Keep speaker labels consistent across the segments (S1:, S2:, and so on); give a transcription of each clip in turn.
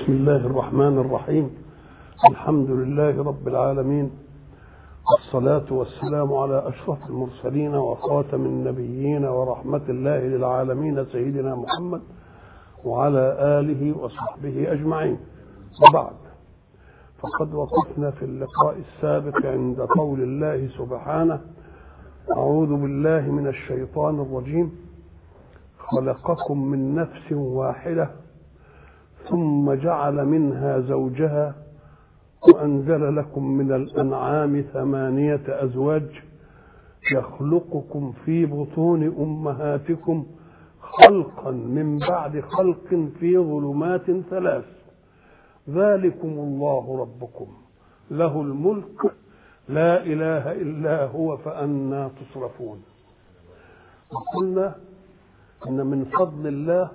S1: بسم الله الرحمن الرحيم. الحمد لله رب العالمين، والصلاة والسلام على أشرف المرسلين وخاتم النبيين ورحمة الله للعالمين سيدنا محمد وعلى آله وصحبه أجمعين. وبعد، فقد وقفنا في اللقاء السابق عند قول الله سبحانه: أعوذ بالله من الشيطان الرجيم، خلقكم من نفس واحدة ثم جعل منها زوجها وأنزل لكم من الأنعام 8 أزواج يخلقكم في بطون أمهاتكم خلقا من بعد خلق في ظلمات 3 ذلكم الله ربكم له الملك لا إله إلا هو فأنى تصرفون. وقلنا إن من فضل الله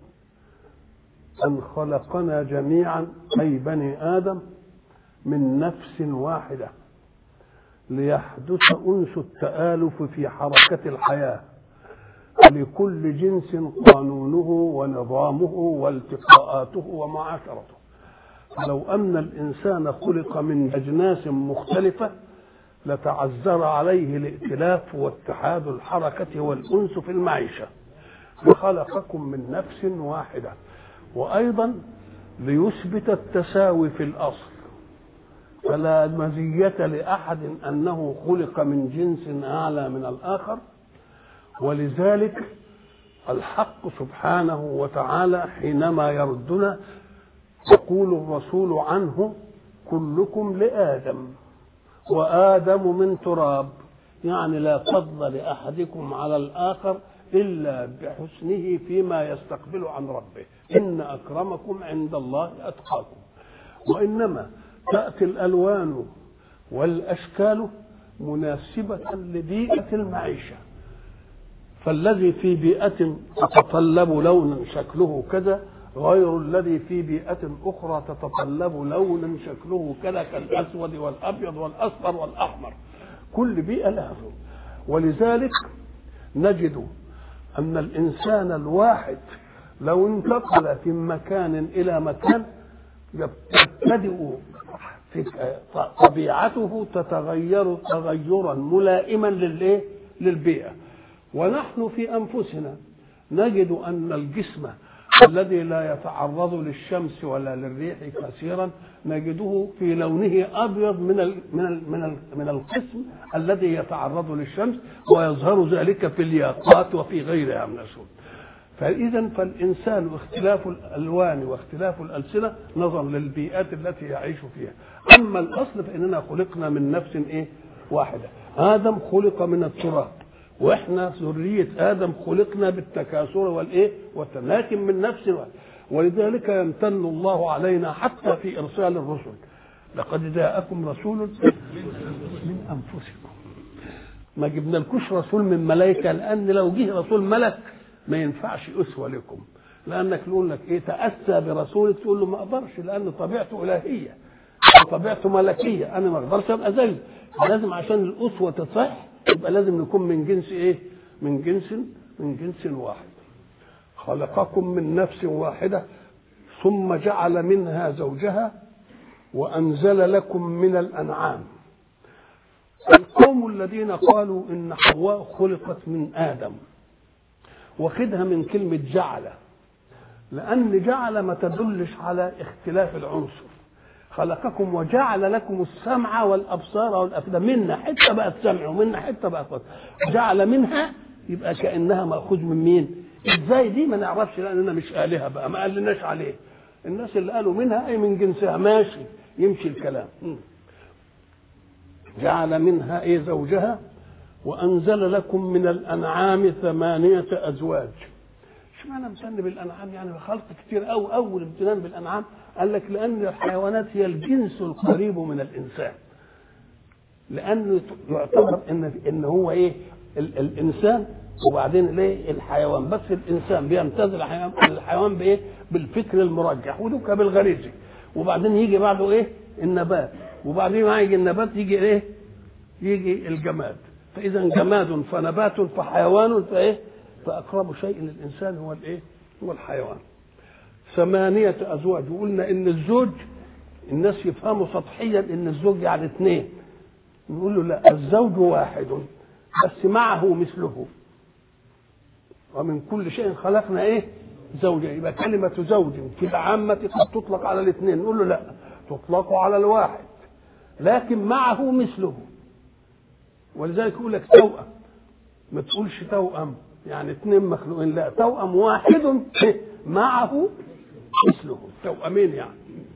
S1: أن خلقنا جميعا أي بني آدم من نفس واحدة ليحدث أنس التآلف في حركة الحياة، لكل جنس قانونه ونظامه والتقاءاته ومعاشرته. فلو أن الإنسان خلق من أجناس مختلفة لتعذر عليه الائتلاف واتحاد الحركة والأنس في المعيشة. وخلقكم من نفس واحدة، وأيضا ليثبت التساوي في الأصل، فلا مزية لأحد أنه خلق من جنس أعلى من الآخر. ولذلك الحق سبحانه وتعالى حينما يردنا يقول الرسول عنه: كلكم لآدم وآدم من تراب، يعني لا فضل لأحدكم على الآخر إلا بحسنه فيما يستقبل عن ربه، إن أكرمكم عند الله أتقاكم. وإنما تأتي الألوان والأشكال مناسبة لبيئة المعيشة، فالذي في بيئة تتطلب لونا شكله كذا غير الذي في بيئة أخرى تتطلب لونا شكله كذا، كالأسود والأبيض والأصفر والأحمر، كل بيئة لها. ولذلك نجد أن الإنسان الواحد لو انتقل في مكان إلى مكان يبتدئ طبيعته تتغير تغيرا ملائما للبيئة. ونحن في أنفسنا نجد أن الجسم الذي لا يتعرض للشمس ولا للريح كثيرا نجده في لونه أبيض من القسم الذي يتعرض للشمس، ويظهر ذلك في الياقات وفي غيرها من الأشياء. فإذا فالإنسان واختلاف الألوان واختلاف الألسنة نظرا للبيئات التي يعيش فيها. أما الأصل فإننا خلقنا من نفس واحدة. آدم خلق من التراب، وإحنا ذرية آدم خلقنا بالتكاثر والتناكم من نفس واحدة. ولذلك يمتن الله علينا حتى في إرسال الرسل: لقد جاءكم رسول من أنفسكم. ما جبنا لكوش رسول من ملائكة، لأن لو جه رسول ملك ما ينفعش أسوة لكم، لأنك يقول لك تأسى برسولك، تقول له ما أقدرش، لأن طبيعته إلهية وطبيعته ملكية، أنا ما أقدرش أبقى زيه. لازم عشان الأسوة تصح يبقى لازم نكون من جنس من جنس واحد. خلقكم من نفس واحدة ثم جعل منها زوجها وأنزل لكم من الأنعام. القوم الذين قالوا إن حواء خلقت من آدم واخدها من كلمة جعل، لأن جعل ما تدلش على اختلاف العنصر. خلقكم وجعل لكم السمع والأبصار والأفئدة، منا حتة بقت سمع ومنا حتة بقت بصر. جعل منها يبقى كأنها مأخوذ من مين؟ إزاي دي ما نعرفش، لأننا مش آلهة بقى، ما قالناش عليه. الناس اللي قالوا منها أي من جنسها ماشي، يمشي الكلام. جعل منها زوجها وأنزل لكم من الأنعام 8 أزواج. اشمعنى امتن بالأنعام؟ يعني خلق كتير أو أول امتنان بالأنعام قال لك لأن الحيوانات هي الجنس القريب من الإنسان، لأنه يعتبر إن هو الإنسان وبعدين الحيوان، بس الإنسان بيمتاز الحيوان بالفكر المرجح ودوكا بالغريزي، وبعدين يجي بعده النبات، وبعدين ما يجي النبات يجي الجماد. فإذا جماد فنبات فحيوان فأقرب شيء للإنسان هو الحيوان. 8 أزواج. وقلنا إن الزوج الناس يفهموا سطحيا إن الزوج يعني 2. نقول له لا، الزوج واحد بس معه مثله. ومن كل شيء خلقنا إيه؟ زوجين. يبقى كلمة زوج في العامة قد تطلق على 2. نقول له لا، تطلق على الواحد لكن معه مثله. ولذلك يقول لك توأم، ما تقولش توأم يعني 2 مخلوقين، لا، توأم واحد معه مثله، توأمين يعني.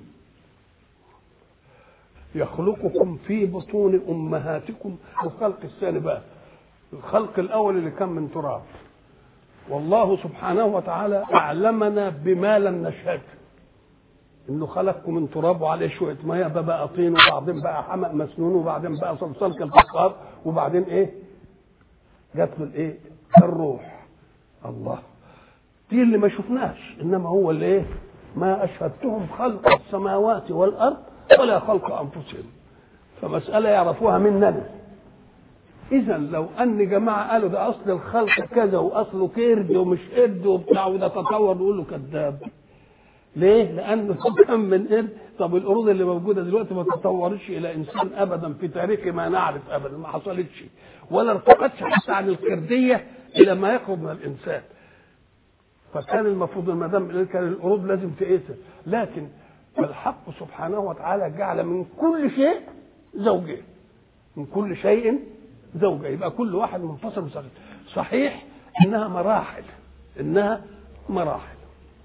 S1: يخلقكم في بطون أمهاتكم. الخلق الثاني بقى، الخلق الأول اللي كان من تراب، والله سبحانه وتعالى أعلمنا بما لم نشهد، إنه خلقكم من تراب وعليه شوية مية بقى طين، وبعدين بقى حمأ مسنون، وبعدين بقى صلصال كالفخار، وبعدين إيه؟ جات له الإيه؟ الروح. الله، دي اللي ما شفناش، إنما هو اللي إيه؟ ما أشهدتهم خلق السماوات والأرض ولا خلق أنفسهم. فمسألة يعرفوها مننا. إذا لو أن جماعة قالوا ده أصل الخلق كذا وأصله كرد ومش قرد وبتاع وده تطور، نقول له كذاب. ليه؟ لأنه كان من قرد. طب القرود اللي موجودة دلوقتي ما تطورش إلى إنسان أبدا في تاريخ ما نعرف أبدا، ما حصلتش ولا ارتقتش حتى عن القردية إلى ما يقرب من الإنسان. فكان المفروض ما دام كان القرود لازم تقيسها، لكن الحق سبحانه وتعالى جعل من كل شيء زوجين، من كل شيء زوجة، يبقى كل واحد منفصل مستقل. صحيح إنها مراحل، إنها مراحل.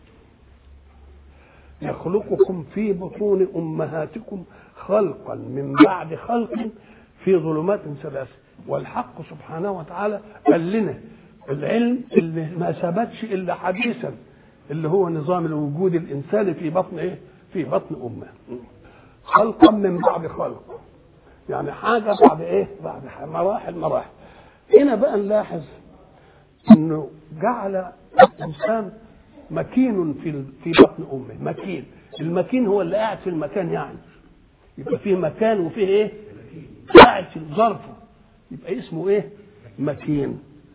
S1: يخلقكم في بطون أمهاتكم خلقا من بعد خلق في ظلمات 3. والحق سبحانه وتعالى قال لنا العلم اللي ما ثبتش إلا حديثا، اللي هو نظام الوجود الإنساني في بطن إيه؟ في بطن أمه. خلقا من بعد خلق، يعني حاجة بعد إيه؟ بعد مراحل. هنا بقى نلاحظ إنه جعل الإنسان مكين في بطن أمه. مكين، المكين هو اللي قاعد في المكان، يعني يبقى فيه مكان وفيه إيه؟ قاعد في ظرفه، يبقى اسمه إيه؟ مكين.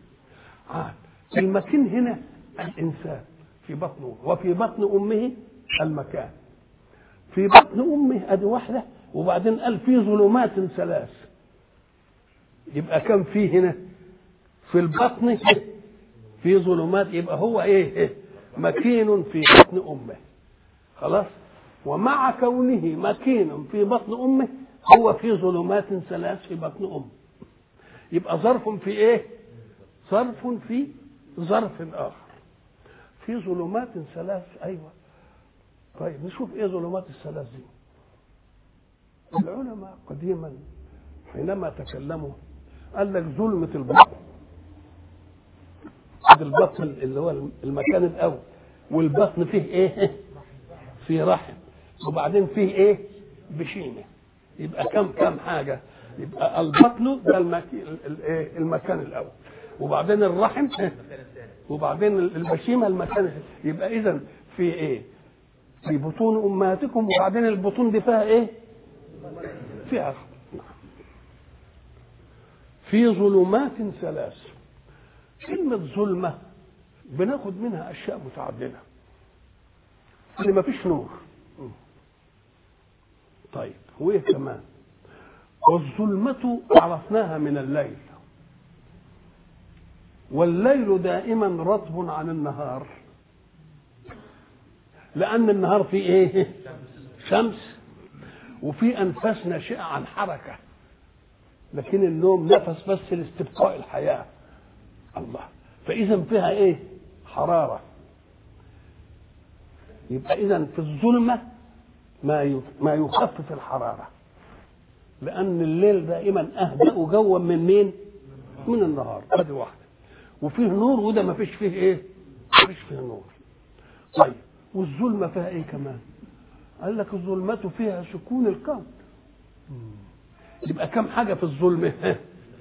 S1: المكين هنا الإنسان في بطنه، وفي بطن أمه المكان. في بطن أمه أدي واحدة، وبعدين قال في ظلمات 3. يبقى كم فيه هنا؟ في البطن في ظلمات، يبقى هو إيه؟ مكين في بطن أمه. خلاص. ومع كونه مكين في بطن أمه هو في ظلمات 3 في بطن أمه. يبقى ظرف في إيه؟ ظرف في ظرف آخر. في ظلمات 3. أيوة. طيب نشوف إيه ظلمات 3 دي. العلماء قديما حينما تكلموا قال لك ظلمة البطن، البطن اللي هو المكان الأول، والبطن فيه إيه؟ فيه رحم، وبعدين فيه إيه؟ بشيمة. يبقى كم حاجة؟ يبقى البطن ده المكان الأول، وبعدين الرحم، وبعدين البشيمة المكان. يبقى إذن في إيه؟ في بطون أمهاتكم، وبعدين البطون دي فيها إيه؟ فيها في ظلمات 3. كلمة ظلمة بناخد منها أشياء متعددة، اللي ما فيش نور. طيب وإيه كمان؟ والظلمة عرفناها من الليل، والليل دائما رطب عن النهار، لأن النهار فيه إيه؟ شمس، وفي أنفاس ناشئة عن حركة، لكن النوم نفس بس لاستبقاء الحياة. الله، فإذا فيها إيه؟ حرارة. يبقى إذا في الظلمة ما يخفف الحرارة، لأن الليل دائما أهدأ جوا من مين؟ من النهار. هذه واحدة. وفيه نور، وده ما فيش فيه إيه؟ ما فيش فيه نور. طيب والظلمة فيها إيه كمان؟ قال لك الظلمة فيها سكون الكون. يبقى كم حاجة في الظلمة؟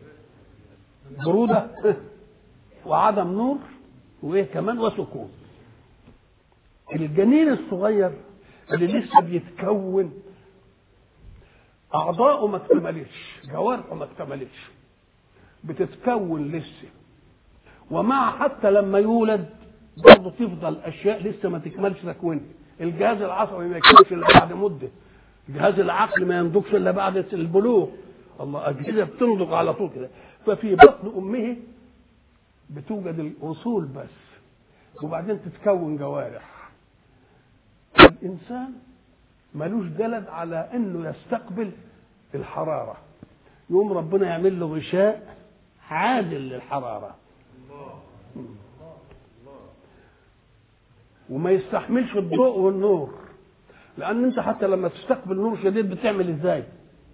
S1: برودة وعدم نور وإيه كمان؟ وسكون. الجنين الصغير اللي لسه بيتكون أعضاؤه ما اكتملتش، جوارحه ما اكتملتش، بتتكون لسه. ومع حتى لما يولد برضه تفضل اشياء لسه ما تكملش تكوينها. الجهاز العصبي ما يكملش الا بعد مده، جهاز العقل ما ينضجش الا بعد البلوغ. الله، اجهزه بتنضج على طول كده. ففي بطن امه بتوجد الاصول بس، وبعدين تتكون جوارح. الانسان ملوش جلد على انه يستقبل الحراره، يقوم ربنا يعمل له غشاء عادل للحراره وما يستحملش الضوء والنور. لان انت حتى لما تستقبل نور شديد بتعمل ازاي؟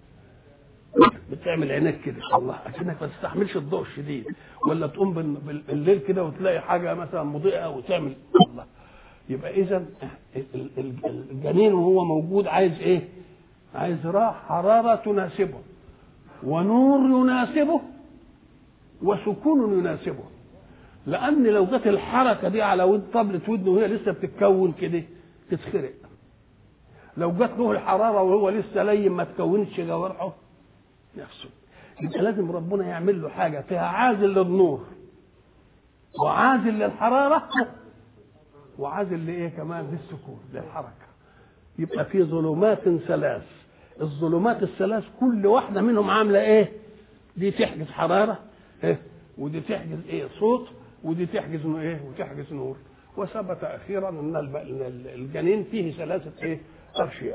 S1: بتعمل عينك كده، الله، عشانك ما تستحملش الضوء الشديد. ولا تقوم بالليل كده وتلاقي حاجه مثلا مضيئه وتعمل الله. يبقى اذا الجنين وهو موجود عايز ايه؟ عايز حراره تناسبه، ونور يناسبه، وسكون يناسبه. لان لو جت الحركه دي على ود طبلة ودنه وهي لسه بتتكون كده تتخرق. لو جت له الحراره وهو لسه لين ما تكونش جوارحه نفسه. يبقى لازم ربنا يعمل له حاجه فيها عازل للنور وعازل للحراره وعازل لايه كمان؟ للسكون، للحركه. يبقى في ظلمات ثلاث. الظلمات الثلاث كل واحده منهم عامله ايه؟ دي تحجز حراره، ايه، ودي تحجز ايه؟ صوت، ودي تحجز ايه؟ وتحجز نور. وثبت اخيرا ان الجنين فيه ثلاثه ايه؟ اشياء.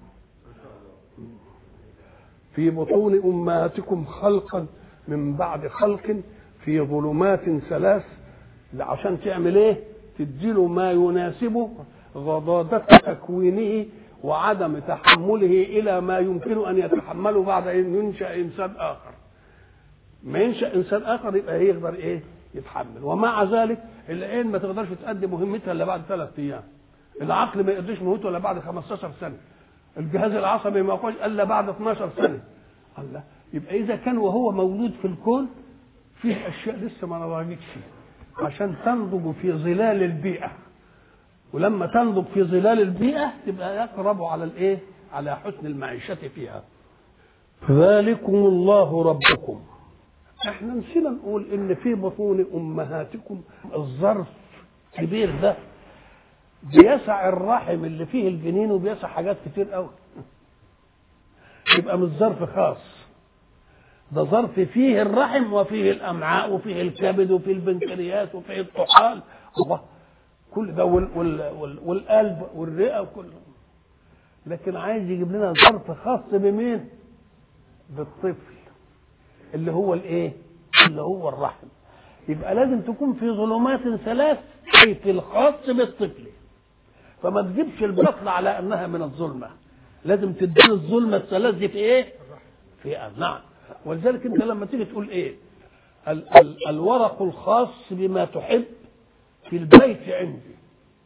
S1: في بطون امهاتكم خلقا من بعد خلق في ظلمات ثلاث. عشان تعمل ايه؟ تديله ما يناسبه غضاضة تكوينه وعدم تحمله الى ما يمكن ان يتحمله بعد ان ينشأ انسان اخر. ما ينشأ انسان اخر يبقى يقدر ايه؟ يتحمل. ومع ذلك العين ما تقدرش تؤدي مهمتها الا بعد 3 ايام. العقل ما يقدرش مهمته الا بعد 15 سنه. الجهاز العصبي ما يقوش الا بعد 12 سنه. الله، يبقى اذا كان وهو مولود في الكون فيه اشياء لسه ما نضجتش عشان تنضج في ظلال البيئه. ولما تنضج في ظلال البيئه تبقى يقرب على الايه؟ على حسن المعيشه فيها. ذلكم الله ربكم. احنا نسينا نقول ان في بطون امهاتكم الظرف كبير ده بيسع الرحم اللي فيه الجنين وبيسع حاجات كتير قوي. يبقى مش ظرف خاص، ده ظرف فيه الرحم وفيه الامعاء وفيه الكبد وفيه البنكرياس وفيه الطحال، الله، كل ده والقلب والرئه وكل. لكن عايز يجيب لنا ظرف خاص بمين؟ بالطفل اللي هو الايه؟ اللي هو الرحم. يبقى لازم تكون في ظلمات ثلاث، اي في الخاص بالطفل. فما تجيبش البطن على انها من الظلمه، لازم تدين الظلمه الثلاث دي في ايه؟ في نعم. ولذلك انت لما تيجي تقول ايه؟ الورق الخاص بما تحب في البيت عندي،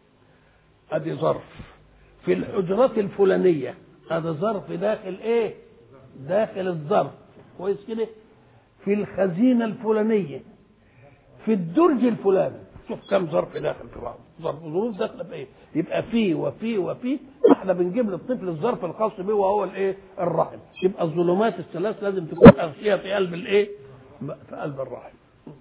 S1: ادي ظرف. في الحجرات الفلانيه هذا ظرف داخل ايه؟ داخل الظرف، كويس كده. في الخزينه الفلانيه، في الدرج الفلاني، شوف كم ظرف داخل في بعض، ظروف داخله بايه؟ يبقى فيه وفيه وفيه. احنا بنجيب للطفل الظرف الخاص به وهو الايه؟ الرحم. يبقى الظلمات الثلاث لازم تكون اغشيه في قلب الايه؟ في قلب الرحم.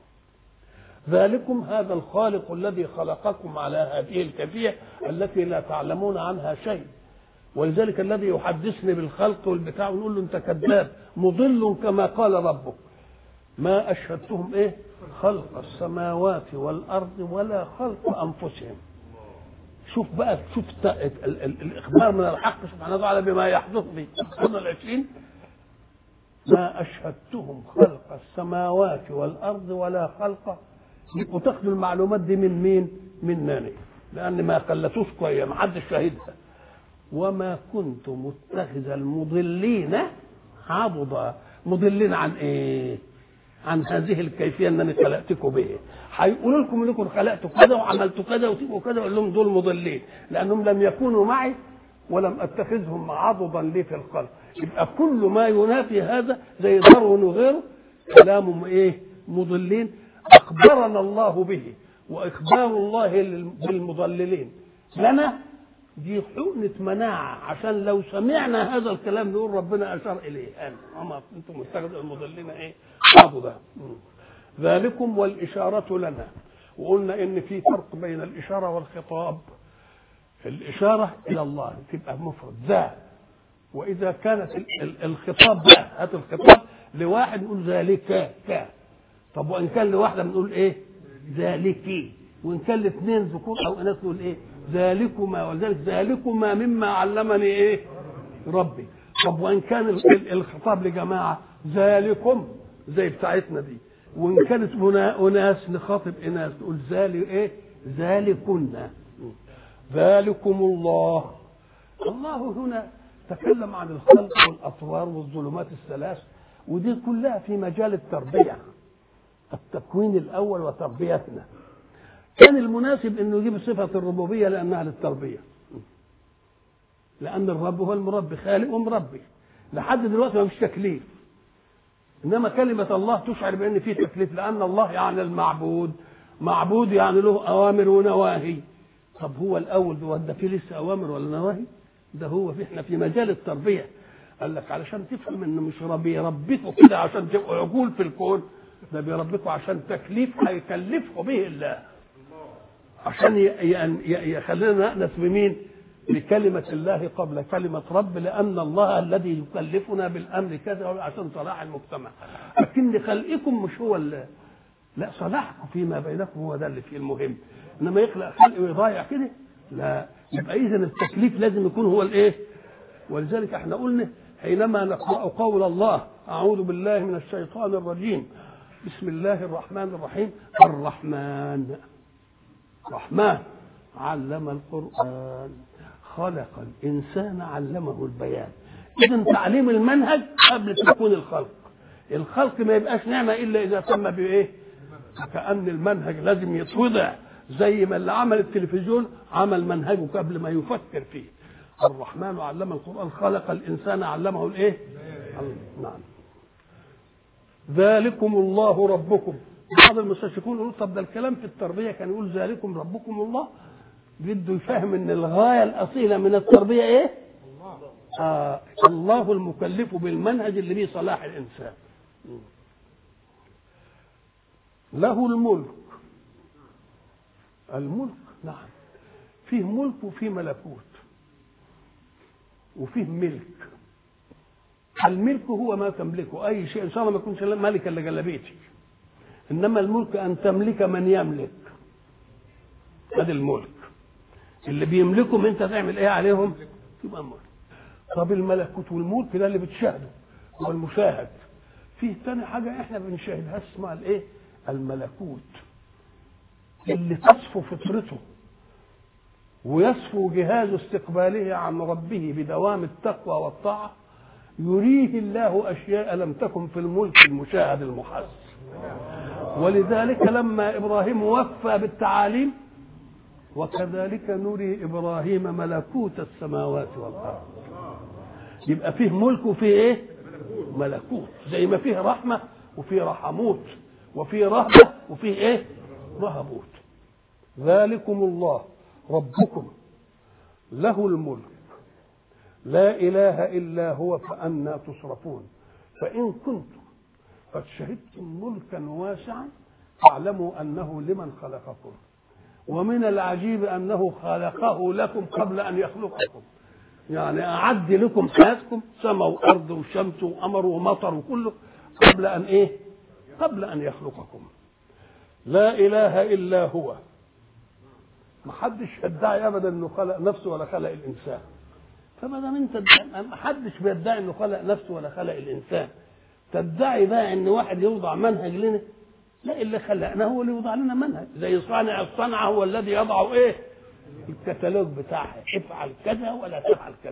S1: ذلكم هذا الخالق الذي خلقكم على هذه الكيفيه التي لا تعلمون عنها شيء. ولذلك الذي يحدثني بالخلق والبتاع ونقول له انت كذاب مضل كما قال ربك. ما اشهدتهم ايه؟ خلق السماوات والارض ولا خلق انفسهم. شوف بقى، شوف الاخبار من الحق سبحانه وتعالى بما يحدث في القرن العشرين. ما اشهدتهم خلق السماوات والارض ولا خلق. وتاخذوا المعلومات دي من مين؟ مننا، لان ما قلتوش كويس، ما حدش شاهدها. وما كنت متخذ المضلين عضدا. مضلين عن ايه؟ عن هذه الكيفيه انني خلقتكم به. هيقولوا لكم انكم خلقتوا كذا وعملتوا كذا وتبقوا كذا، اقول لهم دول مضلين لانهم لم يكونوا معي ولم اتخذهم عضدا لي في الخلق. يبقى كل ما ينافي هذا زي داروين وغيره كلام ايه؟ مضلين. اخبرنا الله به، واخبار الله بالمضللين لنا دي حقنة مناعة، عشان لو سمعنا هذا الكلام نقول ربنا أشار إليه. أما أنتم مستخدم المضلين إيه؟ عضدا. ذلكم والإشارة لنا وقلنا ان في فرق بين الاشاره والخطاب. الاشاره الى الله تبقى مفرد ذا، واذا كانت الخطاب ده هات الخطاب لواحد نقول ذلك ك. طب وان كان لواحده بنقول ايه؟ ذلك. وان كان لاثنين ذكور او اناث نقول ايه؟ ذلكما. ولذلك ذلكما مما علمني ايه؟ ربي. طب وان كان الخطاب لجماعه ذلكم زي بتاعتنا دي، وان كانت اناس نخاطب اناس نقول ذلك ايه؟ ذلكن. ذلكم الله. الله هنا تكلم عن الخلق والاطوار والظلمات الثلاث، ودي كلها في مجال التربيه، التكوين الاول وتربيتنا. كان المناسب انه يجيب صفه الربوبيه لانها للتربيه، لان الرب هو المربي، خالق ومربي. لحد دلوقتي ما فيش تكليف، انما كلمه الله تشعر بان في تكليف، لان الله يعني المعبود، معبود يعني له اوامر ونواهي. طب هو الاول ده فيه لسه اوامر ولا نواهي؟ ده هو احنا في مجال التربيه. قال لك علشان تفهم انه مش بيربيكوا كده عشان تبقوا عقول في الكون، ده بيربيكوا عشان تكليف هيكلفكم به الله، عشان يخلينا نأنس بمين؟ بكلمة الله قبل كلمة رب، لأن الله الذي يكلفنا بالأمر كذا عشان صلاح المجتمع. لكن خلقكم مش هو لا، صلاحكم فيما بينكم هو ده اللي فيه المهم. إنما يخلق خلق ويضيع كده لا. يبقى إذا التكليف لازم يكون هو الإيه؟ ولذلك احنا قلنا حينما نقرأ قول الله أعوذ بالله من الشيطان الرجيم بسم الله الرحمن الرحيم، الرحمن رحمن علم القرآن خلق الإنسان علمه البيان. إذن تعليم المنهج قبل تكون الخلق. الخلق ما يبقاش نعمة إلا إذا تم بإيه؟ كأن المنهج لازم يتوضع، زي ما اللي عمل التلفزيون عمل منهجه قبل ما يفكر فيه. الرحمن علم القرآن خلق الإنسان علمه الإيه؟ نعم. ذلكم الله ربكم. بعض المستشرقون يقولوا طب ده الكلام في التربية كان يقول ذلكم ربكم الله، بده يفهم ان الغاية الأصيلة من التربية ايه؟ الله المكلف بالمنهج اللي بيه صلاح الإنسان. له الملك. الملك نعم، فيه ملك وفيه ملكوت وفيه ملك. الملك هو ما تملكه أي شيء، إن شاء الله ما يكونش ملك إلا جلبيتي، إنما الملك أن تملك من يملك. هذا الملك اللي بيملكهم أنت تعمل إيه عليهم؟ يبقى ملك. طب الملكوت والملك ده اللي بتشاهده هو المشاهد. فيه تاني حاجة إحنا بنشاهدها اسمها الإيه؟ الملكوت، اللي تصفو فطرته ويصفو جهاز استقباله عن ربه بدوام التقوى والطاعة، يريه الله أشياء لم تكن في الملك المشاهد المحس. ولذلك لما إبراهيم وفى بالتعاليم وكذلك نري إبراهيم ملكوت السماوات والأرض، يبقى فيه ملك وفيه إيه؟ ملكوت. زي ما فيه رحمة وفيه رحموت وفيه رهبة وفيه إيه؟ رهبوت. ذلكم الله ربكم له الملك لا إله إلا هو فأنى تصرفون. فإن كنتم قد شهدتم ملكا واسعا فاعلموا أنه لمن خلقكم، ومن العجيب أنه خلقه لكم قبل أن يخلقكم. يعني أعد لكم حياتكم سماء وأرض وشمس وقمر ومطر وكله قبل أن إيه؟ قبل أن يخلقكم. لا إله إلا هو. ما حدش يدعي أبدا أنه خلق نفسه ولا خلق الإنسان. فما دام انت ما حدش بيدعي انه خلق نفسه ولا خلق الانسان، تدعي بقى ان واحد يوضع منهج لنا؟ لا، اللي خلقنا هو اللي يوضع لنا منهج. زي صانع الصنعه هو الذي يضع ايه؟ الكتالوج بتاعها، افعل كذا ولا تفعل كذا.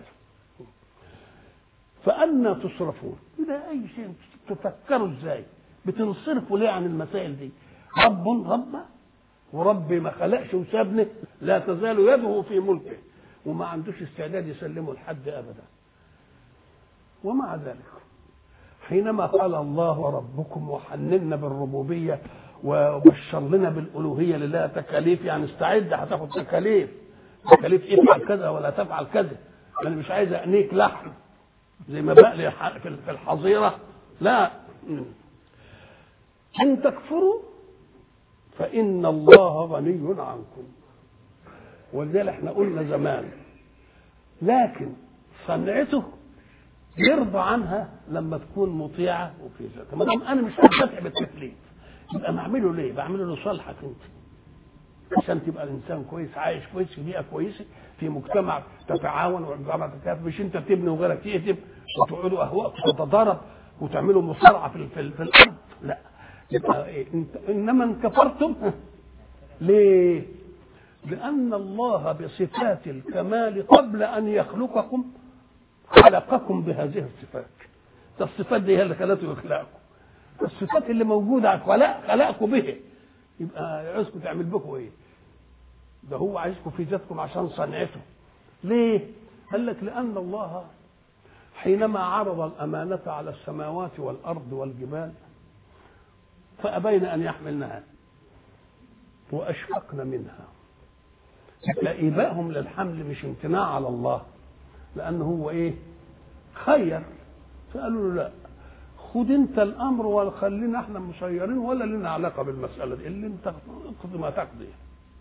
S1: فأنا تصرفون؟ إلى أي شيء تفكروا ازاي؟ بتنصرفوا ليه عن المسائل دي؟ رب وربي ما خلقش وسابني، لا تزال يده في ملكه وما عندوش استعداد يسلمه لحد ابدا. ومع ذلك حينما قال الله ربكم وحننا بالربوبيه وبشر لنا بالالوهيه لله تكاليف، يعني استعد هتاخد تكاليف افعل كذا ولا تفعل كذا. انا مش عايز انيك لحم زي ما بقلي في الحظيره، لا. ان تكفروا فإن الله غني عنكم. ولذلك احنا قلنا زمان لكن صنعته يرضى عنها لما تكون مطيعة وفي ذاتها. ما دام أنا مش هتدفع بالتكليف يبقى بعمله ليه؟ بعمله لصالحك أنت عشان تبقى الإنسان كويس عايش كويس في بيئة كويسة في مجتمع تتعاون وعندما تتكافئ، مش أنت تبني وغيرك يهدم وتقعدوا أهواء وتتضارب وتعملوا مصارعة في الأرض. لا، يبقى إيه؟ إنما إن كفرتم ليه؟ لأن الله بصفات الكمال قبل أن يخلقكم خلقكم بهذه الصفات. الصفات دي هي اللي خلته يخلقكم، الصفات اللي موجودة خلقكم به. يبقى عايزكم تعمل بكم ايه؟ ده هو عايزكم في ذاتكم عشان صنعته. ليه؟ قال لك لأن الله حينما عرض الأمانة على السماوات والأرض والجبال فأبين أن يحملنها وأشفقن منها. إيبائهم للحمل مش امتناع على الله، لأنه هو إيه؟ خير. فقالوا له لا، خد انت الامر وخلينا احنا مسيرين ولا لنا علاقه بالمساله دي، اللي انت تقضي ما تقضي.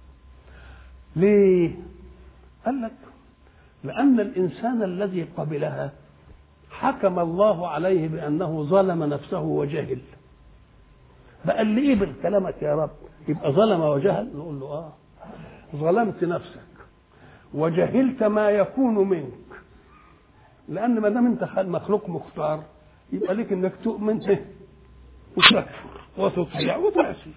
S1: ليه؟ قال لك لان الانسان الذي قبلها حكم الله عليه بانه ظلم نفسه وجهل. بقى اللي ايه بالكلامك يا رب؟ يبقى ظلم وجهل؟ نقول له ظلمت نفسك وجهلت ما يكون منك، لان ما دام انت مخلوق مختار يبقى لك انك تؤمن وتكفر وتطيع وتعصي.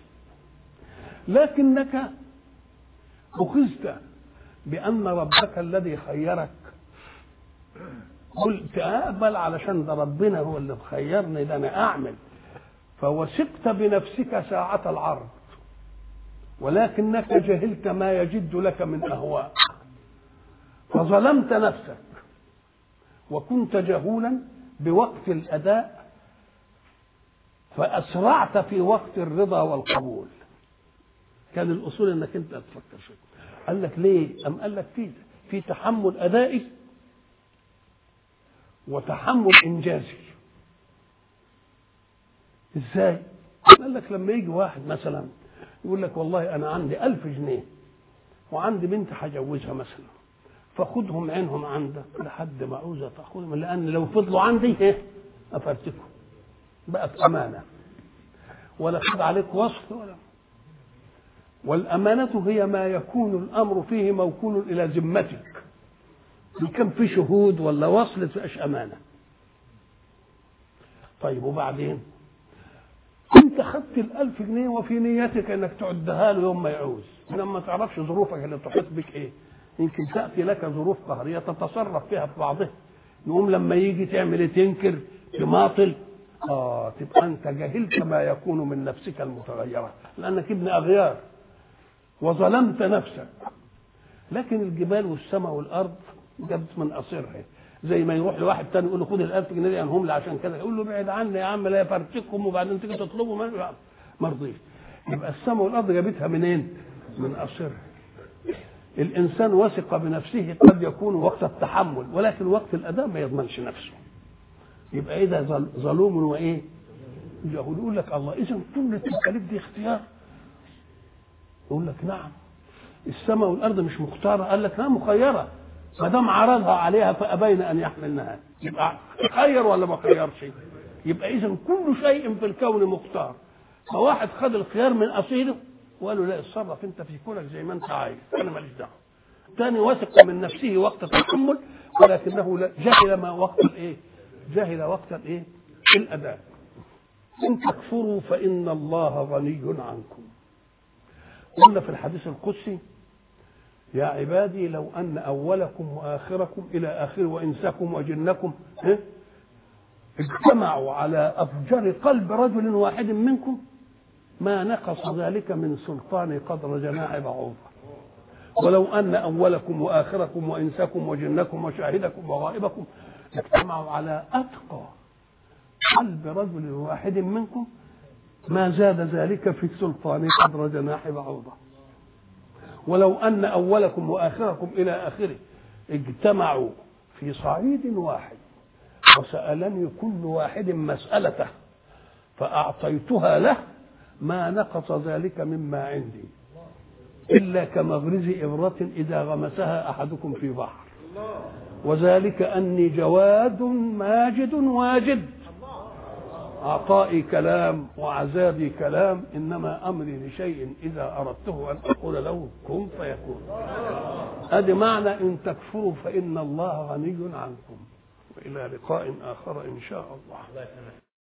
S1: لكنك أخذت بأن ربك الذي خيرك قلت أقبل علشان ده ربنا هو اللي خيرني، ده أنا أعمل. فوثقت بنفسك ساعة العرض، ولكنك جهلت ما يجد لك من أهواء فظلمت نفسك وكنت جهولا بوقت الأداء فأسرعت في وقت الرضا والقبول. كان الأصول أنك أنت تفكر شوية. قال لك ليه؟ أم قال لك في تحمل أدائي وتحمل إنجازي. إزاي؟ قال لك لما يجي واحد مثلا يقول لك والله أنا عندي 1000 جنيه وعندي بنت هجوزها مثلا، فخدهم عينهم عندك لحد ما عاوزة تاخذهم، لأن لو فضلوا عندي أفرتكم، بقت أمانة ولا خد عليك وصف ولا. والأمانة هي ما يكون الأمر فيه موكول إلى ذمتك، إن كان في شهود ولا وصل تبقاش أمانة. طيب وبعدين أنت خدت 1000 جنيه وفي نيتك أنك تعدها له يوم ما يعوز، لما تعرفش ظروفك اللي تحيط بك إيه، يمكن تأتي لك ظروف قهرية تتصرف فيها في بعضها، يقوم لما يجي تعمل إيه؟ تنكر تماطل. تبقى أنت جهلت ما يكون من نفسك المتغيرة لأنك ابن أغيار وظلمت نفسك. لكن الجبال والسماء والأرض جابت من قصيرها، زي ما يروح لواحد تاني يقول له خد 1000 جنيه دي انهم لي عشان كذا، يقول له بعد عني يا عم لا يفرتكم، وبعدين تيجي تطلبوا ما رضيش. يبقى السماء والأرض جابتها منين؟ من قصيرها. الإنسان وثق بنفسه قد يكون وقت التحمل، ولكن وقت الأداء ما يضمنش نفسه، يبقى إيه ده؟ ظلوم وإيه؟ يقول لك الله إذا كل التكاليف دي اختيار. يقول لك نعم السماء والأرض مش مختارة، قال لك لا مخيرة، ما دام عرضها عليها فأبين أن يحملنها، يبقى خير ولا ما خيرش؟ يبقى إذا كل شيء في الكون مختار. فواحد خد الخيار من أصيله وقال له لا اتصرف أنت في كونك زي ما أنت عايز، أنا ماليش دعوة. ثاني واثق من نفسه وقت التحمل، ولكنه جهل ما وقت الإيه؟ جهل وقت الإيه؟ الأداء. إن تكفروا فإن الله غني عنكم. قلنا في الحديث القدسي يا عبادي لو أن أولكم وآخركم إلى آخر وإنسكم وجنكم اجتمعوا على أفجر قلب رجل واحد منكم ما نقص ذلك من سلطان قدر جناح بعوضة. ولو أن أولكم وآخركم وإنسكم وجنكم وشاهدكم وغائبكم اجتمعوا على أتقى قلب رجل واحد منكم ما زاد ذلك في سلطان قدر جناح بعوضة. ولو أن أولكم وآخركم إلى آخره اجتمعوا في صعيد واحد وسألني كل واحد مسألته فأعطيتها له ما نقص ذلك مما عندي إلا كمغرز إبرة إذا غمسها أحدكم في بحر، وذلك أني جواد ماجد واجد، عطائي كلام وعذابي كلام، إنما أمري لشيء إذا أردته أن أقول له كن فيكون. هذا معنى إن تكفروا فإن الله غني عنكم. وإلى لقاء آخر إن شاء الله.